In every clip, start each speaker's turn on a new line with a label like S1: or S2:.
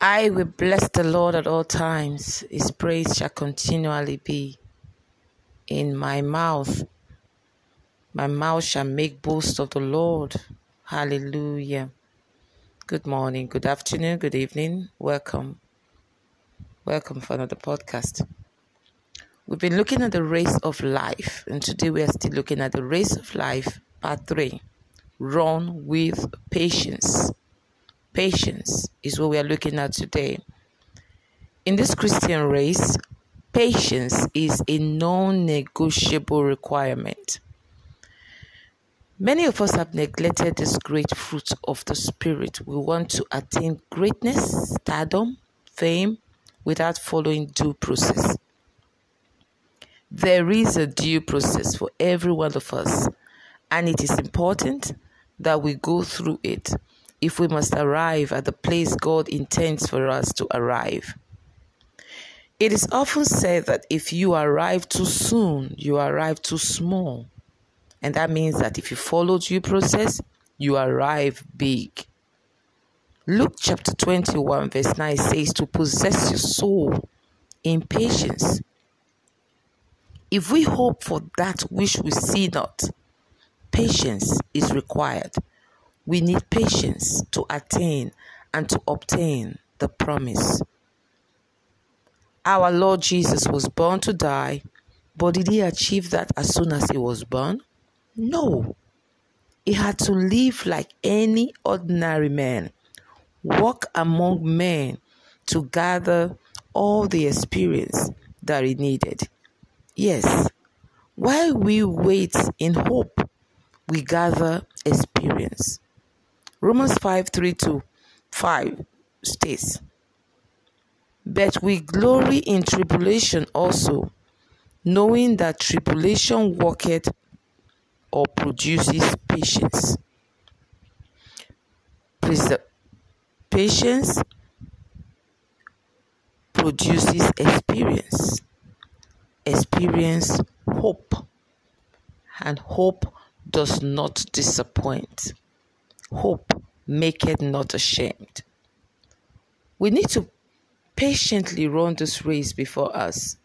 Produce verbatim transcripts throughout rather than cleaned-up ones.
S1: I will bless the Lord at all times. His praise shall continually be in my mouth. My mouth shall make boast of the Lord. Hallelujah. Good morning, good afternoon, good evening. Welcome. Welcome for another podcast. We've been looking at the race of life, and today we are still looking at the race of life, part three. Run with patience. Patience is what we are looking at today. In this Christian race, patience is a non-negotiable requirement. Many of us have neglected this great fruit of the Spirit. We want to attain greatness, stardom, fame, without following due process. There is a due process for every one of us, and it is important that we go through it if we must arrive at the place God intends for us to arrive. It is often said that if you arrive too soon, you arrive too small. And that means that if you follow due process, you arrive big. Luke chapter twenty-one verse nine says to possess your soul in patience. If we hope for that which we see not, patience is required. We need patience to attain and to obtain the promise. Our Lord Jesus was born to die, but did he achieve that as soon as he was born? No. He had to live like any ordinary man, walk among men to gather all the experience that he needed. Yes, while we wait in hope, we gather experience. Romans five, three to five states, but we glory in tribulation also, knowing that tribulation worketh or produces patience. Patience produces experience. Experience hope. And hope does not disappoint. Hope maketh not ashamed. We need to patiently run this race before us.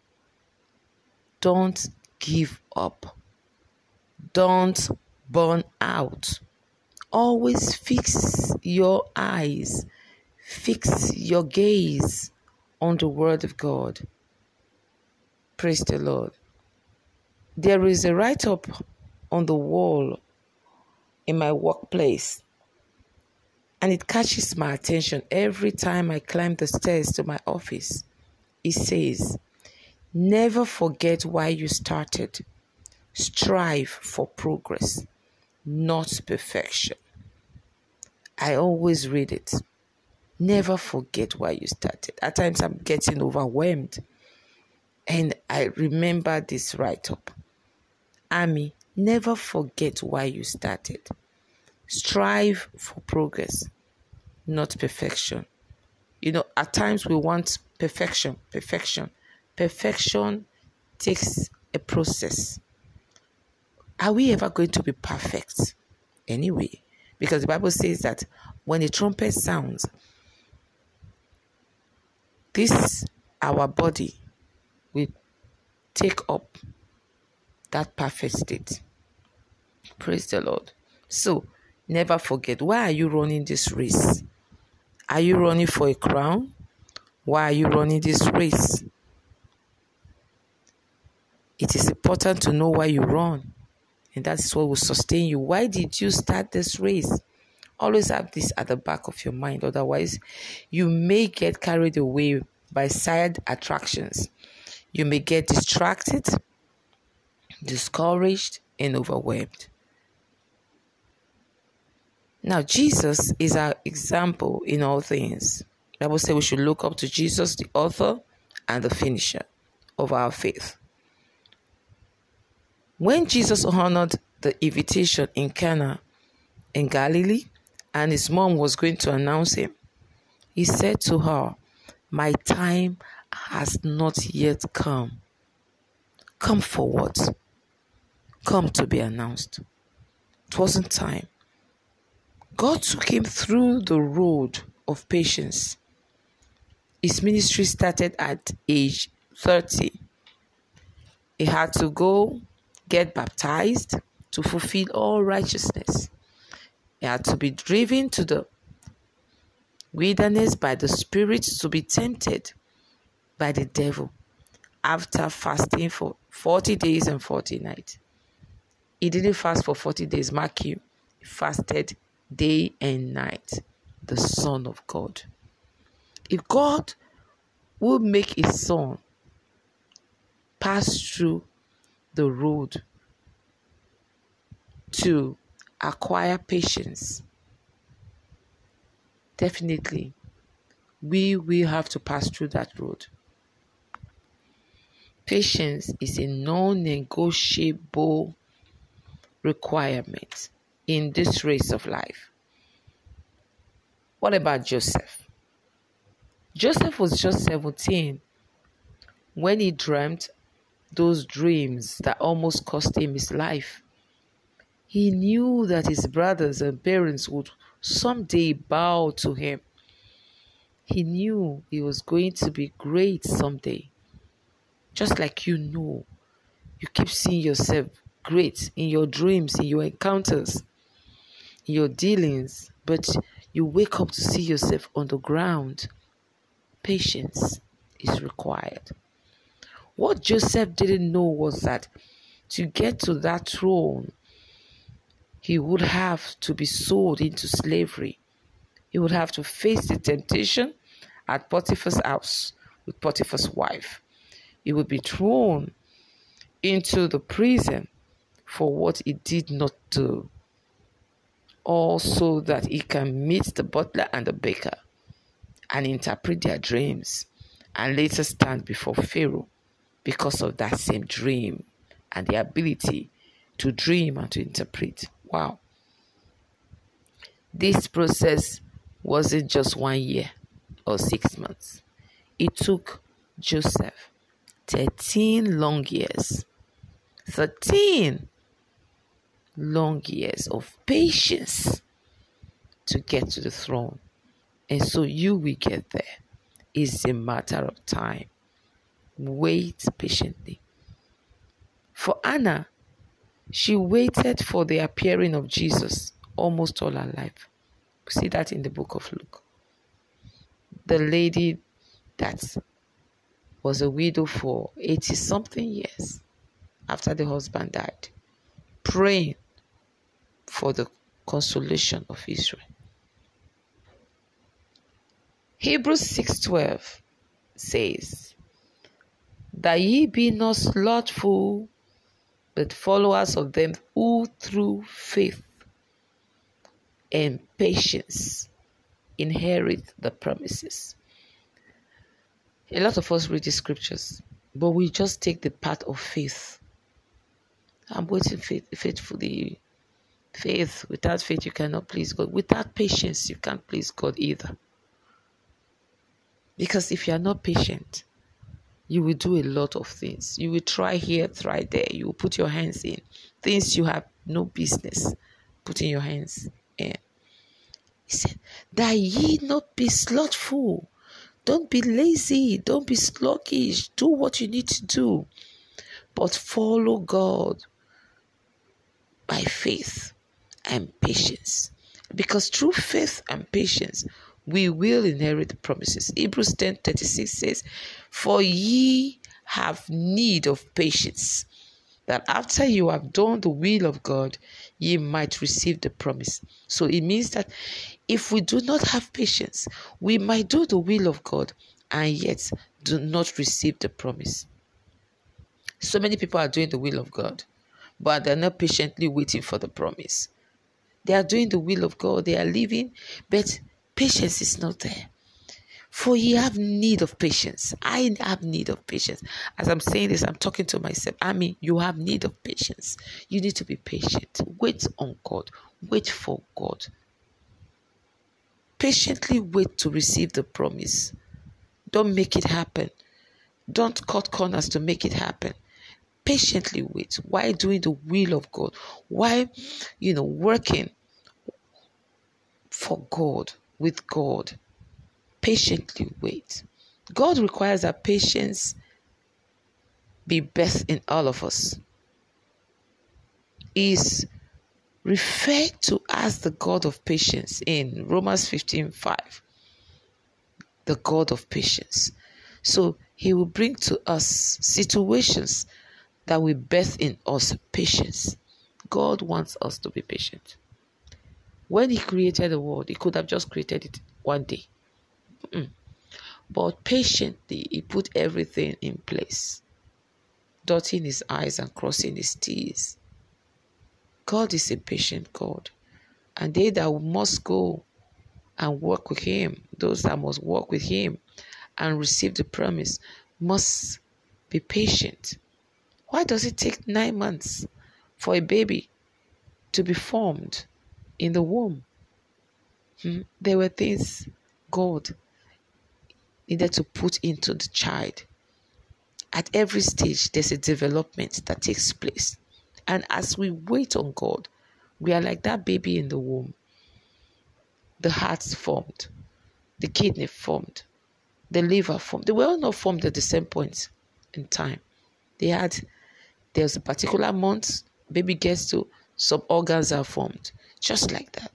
S1: Don't give up. Don't burn out. Always fix your eyes, fix your gaze on the Word of God. Praise the Lord. There is a write-up on the wall in my workplace, and it catches my attention every time I climb the stairs to my office. It says, never forget why you started. Strive for progress, not perfection. I always read it. Never forget why you started. At times I'm getting overwhelmed, and I remember this write-up. Ami, never forget why you started. Strive for progress, not perfection. You know, at times we want perfection, perfection. Perfection takes a process. Are we ever going to be perfect? Anyway, because the Bible says that when a trumpet sounds, this, our body, will take up that perfect state. Praise the Lord. So, never forget, why are you running this race? Are you running for a crown? Why are you running this race? It is important to know why you run. And that's what will sustain you. Why did you start this race? Always have this at the back of your mind. Otherwise, you may get carried away by side attractions. You may get distracted, discouraged, and overwhelmed. Now, Jesus is our example in all things. The Bible says we should look up to Jesus, the author and the finisher of our faith. When Jesus honored the invitation in Cana in Galilee, and his mom was going to announce him, he said to her, my time has not yet come. Come for what? Come to be announced. It wasn't time. God took him through the road of patience. His ministry started at age thirty. He had to go get baptized to fulfill all righteousness. He had to be driven to the wilderness by the Spirit to be tempted by the devil after fasting for forty days and forty nights. He didn't fast for forty days, mark you. He fasted day and night, the Son of God. If God will make his son pass through the road to acquire patience, definitely we will have to pass through that road. Patience is a non-negotiable requirement in this race of life. What about Joseph? Joseph was just seventeen when he dreamt those dreams that almost cost him his life. He knew that his brothers and parents would someday bow to him. He knew he was going to be great someday. Just like you know, you keep seeing yourself great in your dreams, in your encounters, in your dealings, but you wake up to see yourself on the ground. Patience is required. What Joseph didn't know was that to get to that throne, he would have to be sold into slavery. He would have to face the temptation at Potiphar's house with Potiphar's wife. He would be thrown into the prison for what he did not do, all so that he can meet the butler and the baker and interpret their dreams and later stand before Pharaoh because of that same dream and the ability to dream and to interpret. Wow. This process wasn't just one year or six months. It took Joseph thirteen long years. thirteen long years of patience to get to the throne. And so you will get there. It's a matter of time. Wait patiently. For Anna, she waited for the appearing of Jesus almost all her life. We see that in the book of Luke. The lady that was a widow for eighty-something years after the husband died, praying for the consolation of Israel. Hebrews six twelve says, that ye be not slothful, but followers of them who through faith and patience inherit the promises. A lot of us read the scriptures, but we just take the path of faith. I'm waiting faith, faithfully. Faith, without faith you cannot please God. Without patience you can't please God either. Because if you are not patient, you will do a lot of things. You will try here, try there. You will put your hands in things you have no business putting your hands in. He said, that ye not be slothful. Don't be lazy. Don't be sluggish. Do what you need to do. But follow God by faith and patience. Because through faith and patience, we will inherit the promises. Hebrews ten thirty-six says, for ye have need of patience, that after you have done the will of God, ye might receive the promise. So it means that if we do not have patience, we might do the will of God and yet do not receive the promise. So many people are doing the will of God, but they're not patiently waiting for the promise. They are doing the will of God, they are living, but patience is not there. For ye have need of patience. I have need of patience. As I'm saying this, I'm talking to myself. I mean, you have need of patience. You need to be patient. Wait on God. Wait for God. Patiently wait to receive the promise. Don't make it happen. Don't cut corners to make it happen. Patiently wait. While doing the will of God. While, you know, working for God, with God. Patiently wait. God requires that patience be birthed in all of us. He is referred to as the God of patience in Romans fifteen five. The God of patience. So he will bring to us situations that will birth in us patience. God wants us to be patient. When he created the world, he could have just created it one day. Mm-mm. But patiently, he put everything in place, dotting his I's and crossing his T's. God is a patient God. And they that must go and work with him, those that must work with him and receive the promise, must be patient. Why does it take nine months for a baby to be formed in the womb? Hmm? There were things God needed to put into the child. At every stage, there's a development that takes place. And as we wait on God, we are like that baby in the womb. The heart's formed, the kidney formed, the liver formed. They were all not formed at the same point in time. They had, there's a particular month, baby gets to, some organs are formed. Just like that.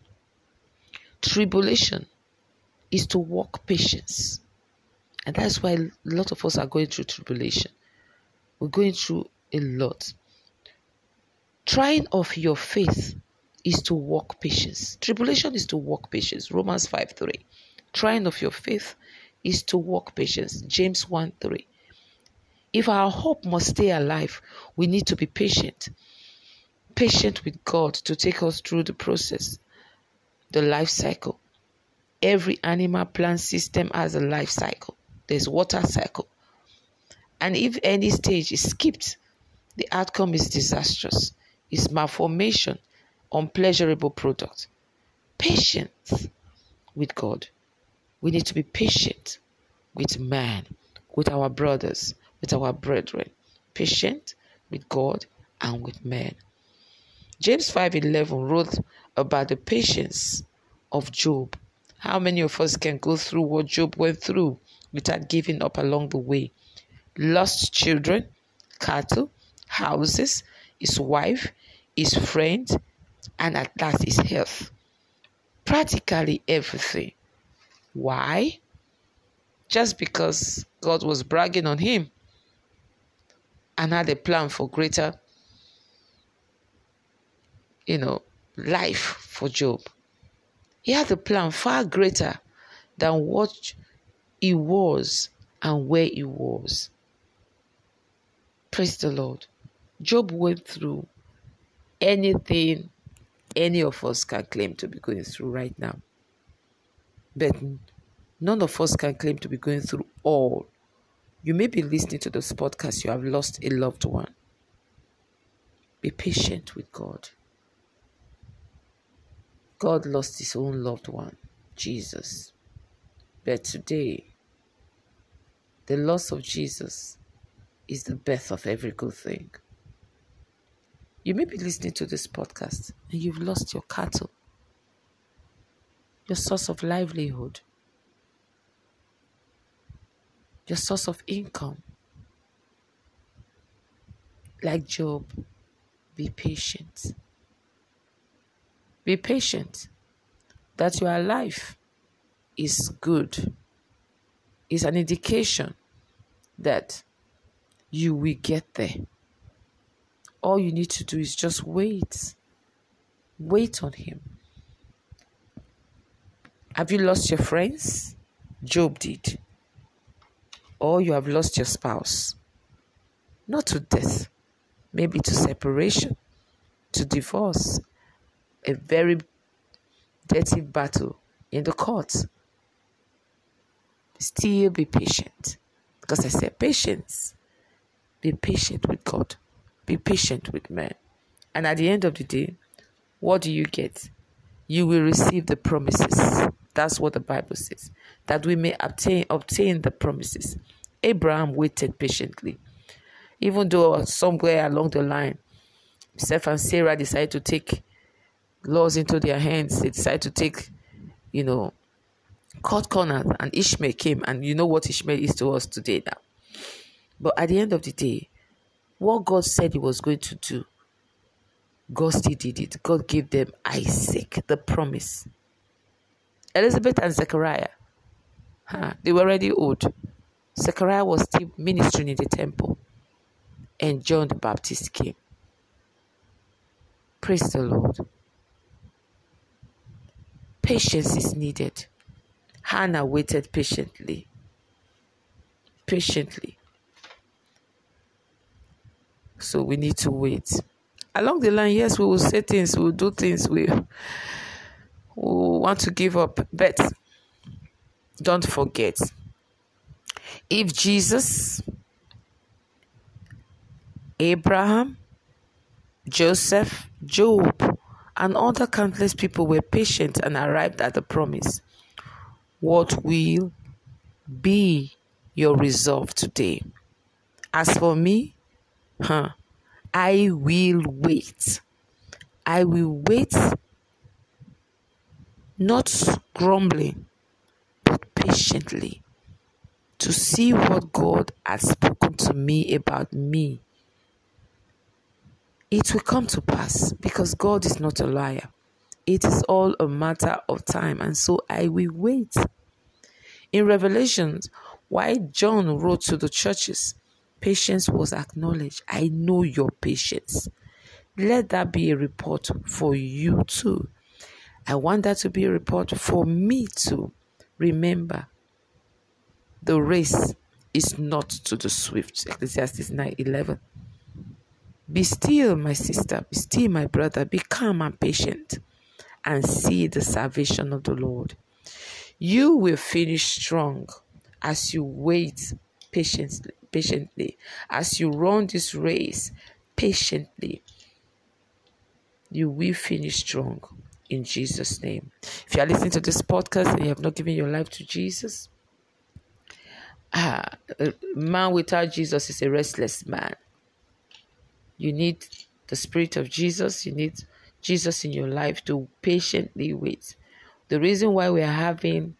S1: Tribulation is to walk patience. And that's why a lot of us are going through tribulation. We're going through a lot. Trying of your faith is to walk patience. Tribulation is to walk patience. Romans five three. Trying of your faith is to walk patience. James one three. If our hope must stay alive, we need to be patient. Patient with God to take us through the process, the life cycle. Every animal plant system has a life cycle. There's water cycle. And if any stage is skipped, the outcome is disastrous. It's malformation, unpleasurable product. Patience with God. We need to be patient with man, with our brothers, with our brethren. Patient with God and with men. James five eleven wrote about the patience of Job. How many of us can go through what Job went through without giving up along the way? Lost children, cattle, houses, his wife, his friend, and at last his health. Practically everything. Why? Just because God was bragging on him and had a plan for greater, you know, life for Job. He had a plan far greater than what he was and where he was. Praise the Lord. Job went through anything any of us can claim to be going through right now. But none of us can claim to be going through all. You may be listening to this podcast, you have lost a loved one. Be patient with God. God lost his own loved one, Jesus. But today, the loss of Jesus is the birth of every good thing. You may be listening to this podcast and you've lost your cattle, your source of livelihood, your source of income. Like Job, be patient. Be patient. That you are alive is good. It's an indication that you will get there. All you need to do is just wait. Wait on him. Have you lost your friends? Job did. Or you have lost your spouse. Not to death. Maybe to separation. To divorce. A very dirty battle in the courts. Still be patient. Because I said patience. Be patient with God. Be patient with men. And at the end of the day, what do you get? You will receive the promises. That's what the Bible says. That we may obtain, obtain the promises. Abraham waited patiently. Even though somewhere along the line, Seth and Sarah decided to take laws into their hands. They decided to take, you know, cut corners, and Ishmael came, and you know what Ishmael is to us today now. But at the end of the day, what God said he was going to do, God still did it. God gave them Isaac, the promise. Elizabeth and Zechariah, huh, they were already old. Zechariah was still ministering in the temple, and John the Baptist came. Praise the Lord. Patience is needed. Hannah waited patiently. Patiently. So we need to wait. Along the line, yes, we will say things, we will do things, we, we want to give up. But don't forget, if Jesus, Abraham, Joseph, Job, and other countless people were patient and arrived at the promise, what will be your resolve today? As for me, huh, I will wait. I will wait, not grumbling, but patiently, to see what God has spoken to me about me. It will come to pass because God is not a liar. It is all a matter of time, and so I will wait. In Revelations, why John wrote to the churches, patience was acknowledged. I know your patience. Let that be a report for you too. I want that to be a report for me too. Remember, the race is not to the swift. Ecclesiastes nine eleven. Be still, my sister. Be still, my brother. Be calm and patient, and see the salvation of the Lord. You will finish strong as you wait patiently, patiently, as you run this race patiently. You will finish strong in Jesus' name. If you are listening to this podcast and you have not given your life to Jesus, ah, a man without Jesus is a restless man. You need the Spirit of Jesus. You need Jesus in your life to patiently wait. The reason why we are having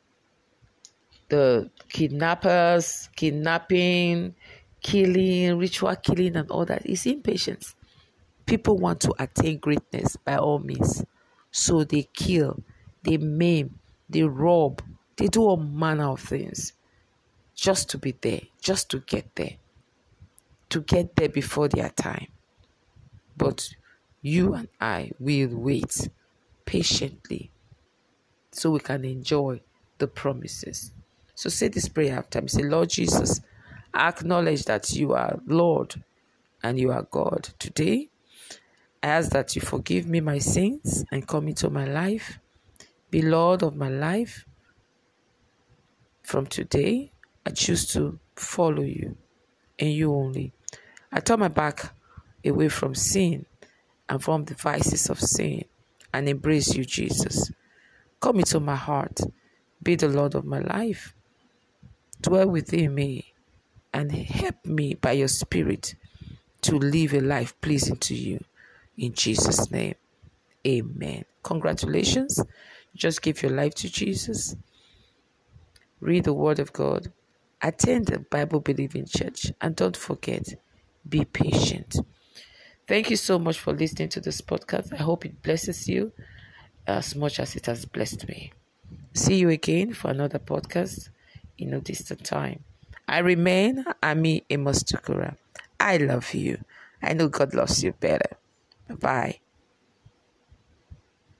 S1: the kidnappers, kidnapping, killing, ritual killing, and all that is impatience. People want to attain greatness by all means. So they kill, they maim, they rob, they do all manner of things just to be there, just to get there, to get there before their time. But you and I will wait patiently so we can enjoy the promises. So say this prayer after me. Say, Lord Jesus, I acknowledge that you are Lord and you are God. Today, I ask that you forgive me my sins and come into my life. Be Lord of my life. From today, I choose to follow you and you only. I turn my back away from sin and from the vices of sin and embrace you, Jesus. Come into my heart. Be the Lord of my life. Dwell within me and help me by your Spirit to live a life pleasing to you. In Jesus' name, amen. Congratulations. Just give your life to Jesus. Read the Word of God. Attend a Bible-believing church. And don't forget, be patient. Thank you so much for listening to this podcast. I hope it blesses you as much as it has blessed me. See you again for another podcast in no distant time. I remain Ami Amos Tukura. I love you. I know God loves you better. Bye-bye.